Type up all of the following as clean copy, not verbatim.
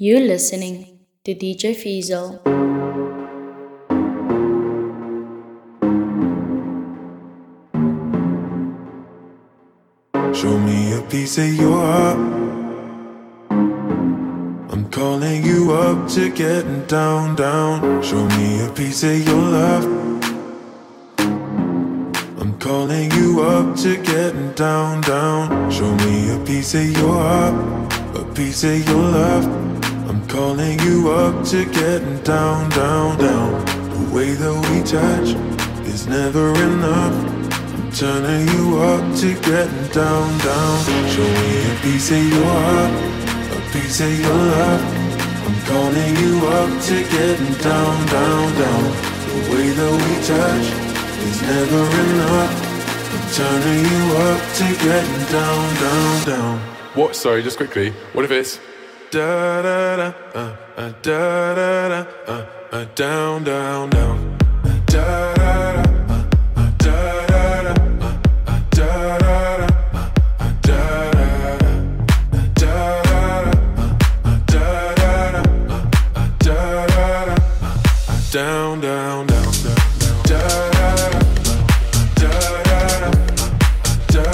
You're listening to DJ Fiesel. Show me a piece of your heart. I'm calling you up to getting down, down. Show me a piece of your love. I'm calling you up to getting down, down. Show me a piece of your heart, a piece of your love. I'm calling you up to getting down, down, down. The way that we touch is never enough. Turning you up to getting down, down. Show me a piece of your heart, a piece of your love. I'm calling you up to getting down, down, down. The way that we touch is never enough. I'm turning you up to getting down, down, down. What? Sorry, just quickly. What if it's da da da da da da down, down, down. Da da da. Down, down, down, down, da da da da da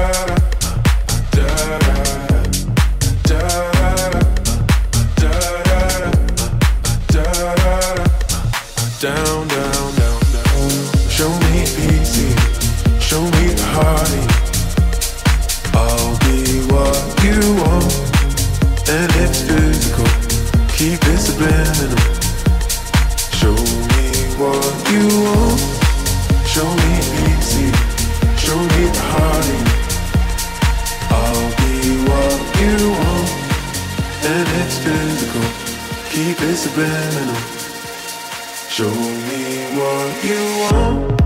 down, down, down. Show me easy, show me the heartache. I'll be what you want, and it's physical. Keep it subliminal. Show me what you want. Show me easy. Show me the heartache. I'll be what you want, and it's physical. Keep it subliminal. Show me what you want.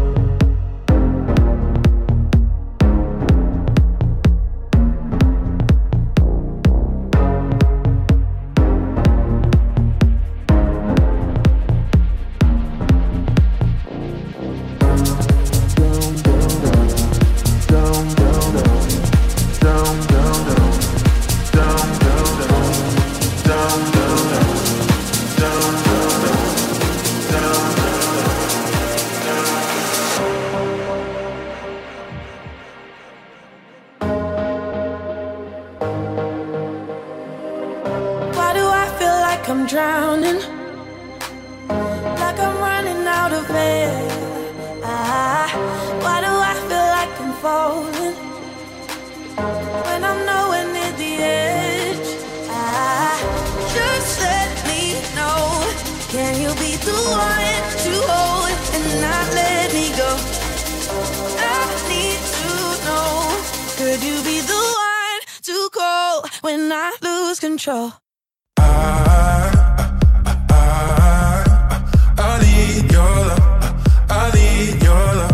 I'm drowning, like I'm running out of air. Why do I feel like I'm falling when I'm nowhere near the edge? Just let me know, can you be the one to hold and not let me go? I need to know, could you be the one to call when I lose control? I need your love. I need your love.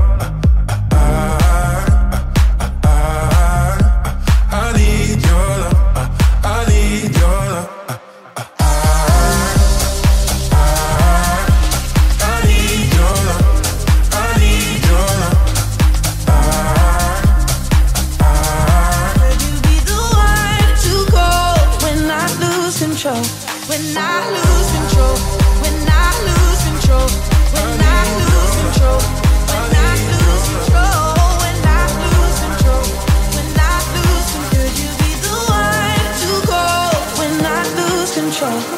I need your love. I need your love. I need your love. I need your love. Could you be the one to call when I lose control? When I lose control, when I lose control, when I lose control, when I lose control, when I lose control, when I lose control. Could you be the one to call when I lose control?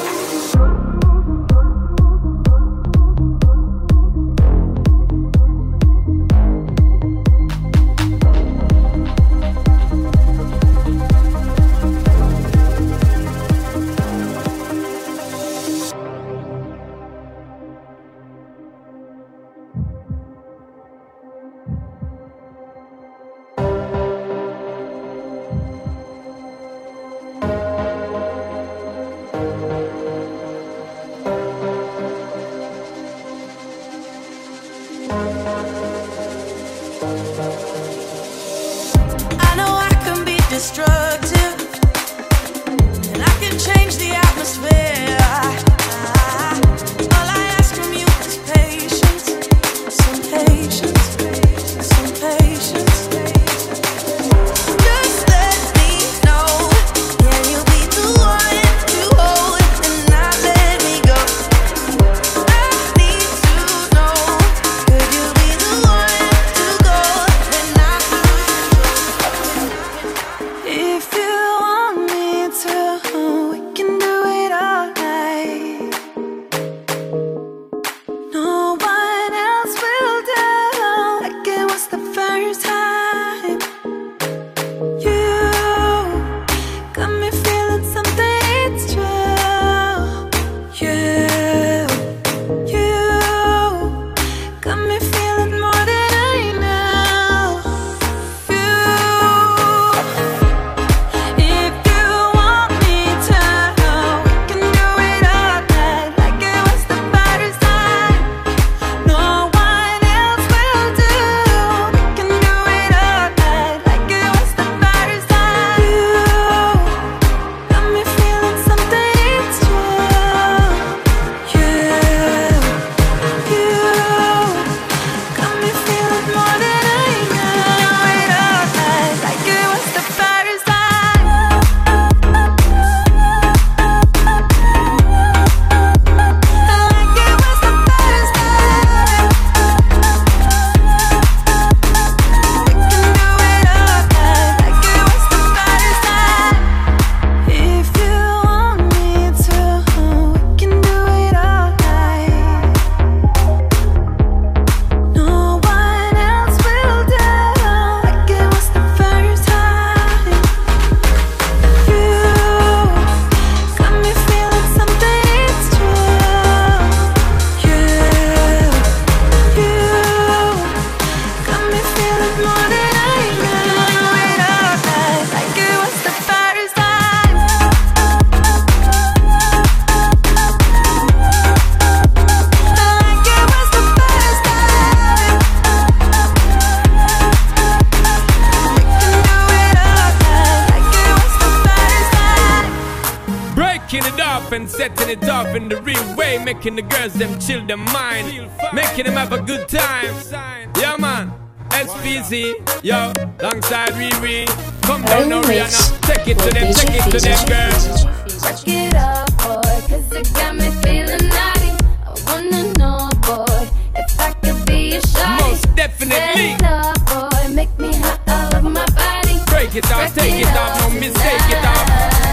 Kicking it off and setting it off in the real way, making the girls them chill their mind, making them have a good time. Yeah man, SPC, yo, alongside Riri. Come down now Rihanna, take it to them, take it to them girls. Back it up, boy, cause it got me feeling naughty. I wanna know, boy, if I could be a shawty. Most definitely. Set it up, boy, make me hot all over my body. Break it off, take it off, no mistake it off.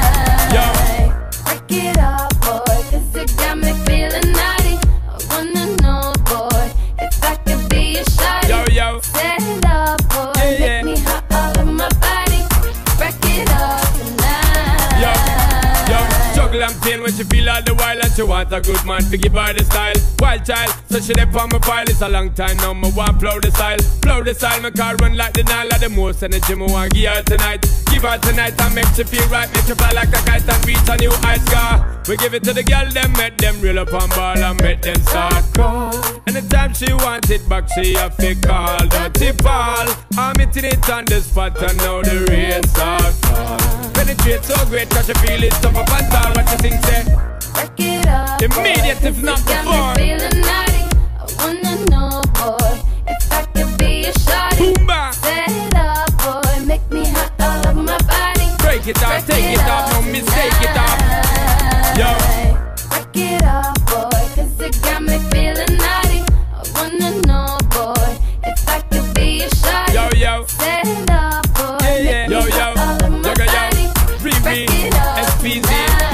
Yo. Break it up, boy, cause it got me feeling naughty. I wanna know, boy, if I could be a shawty. Yo, yo. Set it up, boy, Yeah, make me hot all over my body. Break it up tonight. Yo, juggle and pain when she feel all the while, and she want a good man to give her the style. Wild child, so she dey on my file. It's a long time now, me want blow the style, my car run like the Nile. The most energy me want give her tonight. Give her tonight and make she feel right, make she fly like a kite and reach a new high scar. We give it to the girl, them make them reel up on ball and make them start call. Anytime she want it back, she a fake call. Dirty ball, I'm hitting it on the spot and now the rain start fall. Penetrate so great, cause she feel it tough up and tall. What you think, say? Break it up, Immediate boy, if not cause it got before. me feeling naughty. I wanna know, boy, if I could be a shawty. Boomba. Set it up, boy, make me hot all over my body. Break it off, take it off, no mistake it off. Yo. Break it up, boy, cause it got me feeling naughty. I wanna know, boy, if I could be a shawty. Yo, yo. Set it up, boy, Yeah, make yo, me yo. hot all over my Yo, yo. body. Riri, Break it up SPZ.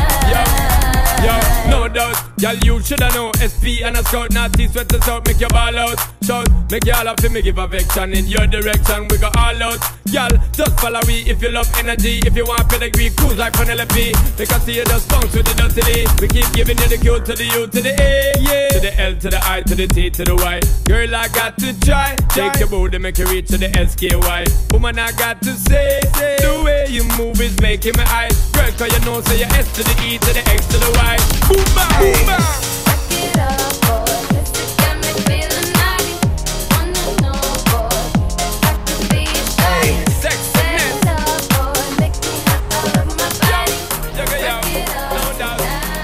tonight. Yo, no doubt, y'all you shoulda know. SP and a scout, naughty sweat us out, make your ball out. Shout, make y'all have to me give affection in your direction. We go all out, y'all. Just follow me if you love energy. If you want pedigree, cruise like Penelope. Because see you just bounce with the dirty D. We keep giving you the Q to the U to the A, yeah. To the L to the I to the T to the Y. Girl, I got to try. Take your booty, make you reach to the SKY. Woman, I got to say, the way you move is making me eyes. Girl, cause you know, say your S to the E to the X to the Y. Boom, bam, boom, bam. Break it up, boy, cause it got me feeling naughty. Wanna know, boy, if I could be a shawty. Set Sexiness. it up, boy, make me hot all over my body. Yo, yo, Break it up no doubt.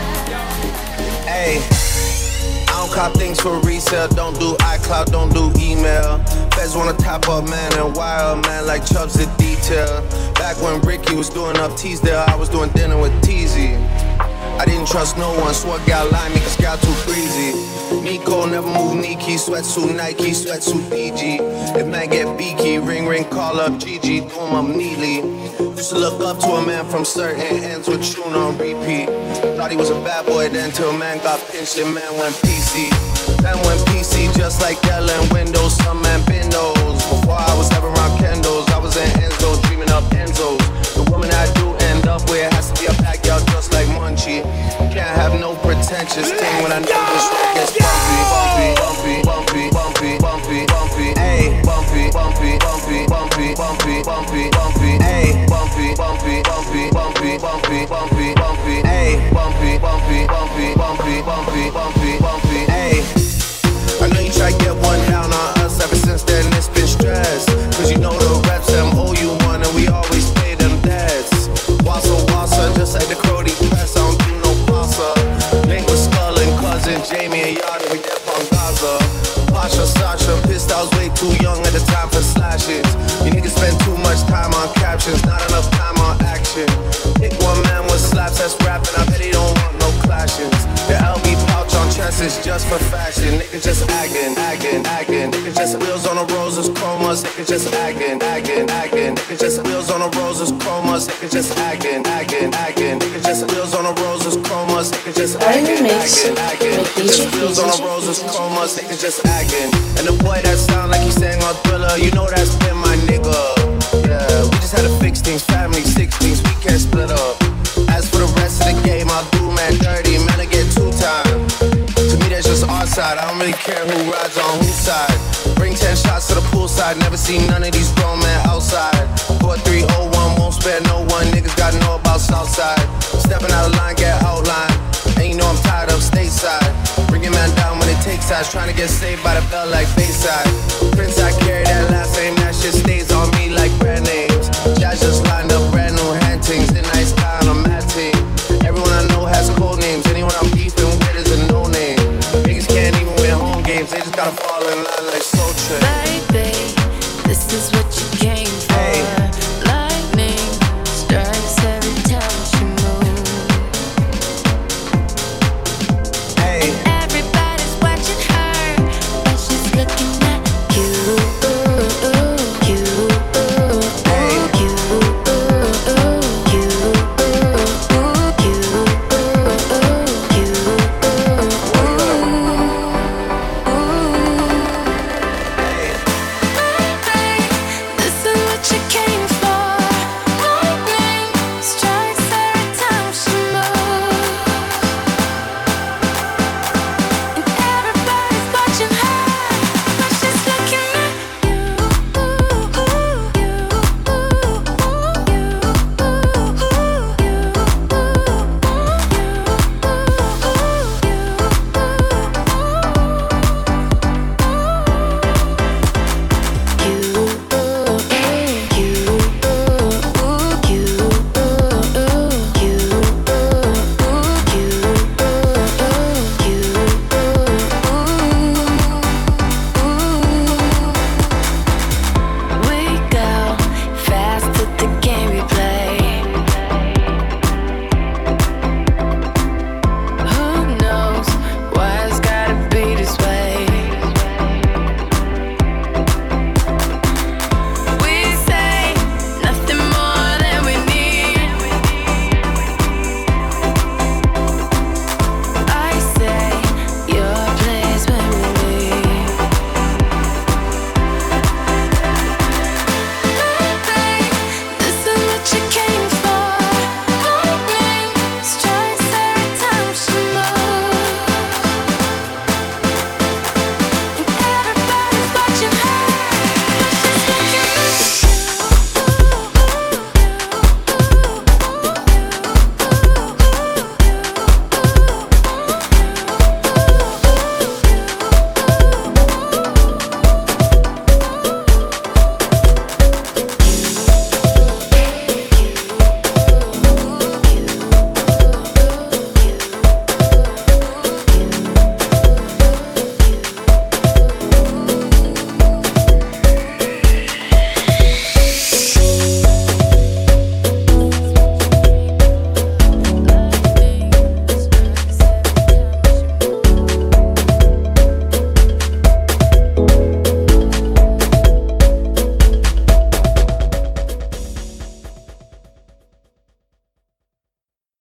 tonight. Hey, I don't cop things for resale, don't do iCloud, don't do email. Feds wanna top up, man, and wire, man, like Chubbs the detail. Back when Ricky was doing up Teasdale, I was doing dinner with Teasy. I didn't trust no one, swore gal lied me cause gal too breezy. Nico never move Nike, sweatsuit Nike, sweatsuit DG. If man get beaky, ring ring, call up Gigi, do him up neatly. Used to look up to a man from certain ends with tune on repeat. Thought he was a bad boy then till man got pinched and man went PC. Man went PC just like Dell and Windows, some man been those. Before I was ever around Kendall's, I was in Enzo, dreaming up Enzo's. The woman I do end up with has to be a backyard just like Munchie. Can't have no pretentious thing when I know this road gets bumpy, bumpy, bumpy, bumpy, bumpy, bumpy, ayy, bumpy, bumpy, bumpy, bumpy, bumpy, bumpy, bumpy, ayy, bumpy, bumpy, bumpy, bumpy, bumpy, bumpy, bumpy, ayy, bumpy, bumpy, bumpy, bumpy, bumpy, bumpy, bumpy, ayy. I know you try to get one down on us, ever since then it's been stress. Cause you know the reps, them owe you one and we always pay them debts. Wassa, just like the Crody press, I don't do no pasta. Link with Skull and cousin Jamie and Yada, we dip on Gaza. Pasha, Sasha, pissed I was way too young at the time for slashes. You niggas spend too much time on captions, not enough time on action. Pick one man with slaps that's rapping, I bet he don't want no clashes. The LB pouch on chest is just for fashion. Niggas just acting. Niggas just wheels on the roses, chromas. Niggas just acting. Niggas just wheels on the roses, chromas. Niggas just acting. Niggas just wheels on the roses, chromas. Niggas just acting. Niggas just wheels on the roses, chromas. Niggas just acting. And the boy that sound like he sang on Thriller, you know that's been my nigga. Yeah, we just had to fix things, family 16s, we can't split up. As for the rest of the game, I'll do man dirty, man I get 2 times. To me that's just our side, I don't really care who rides on whose side. Bring 10 shots to the poolside, never seen none of these grown men outside. 4301, won't spare no one, niggas gotta know about Southside. Stepping out of line, get outline, and you know I'm tired of stateside. Bring your man down when it takes sides, trying to get saved by the bell like Bayside. Prince I care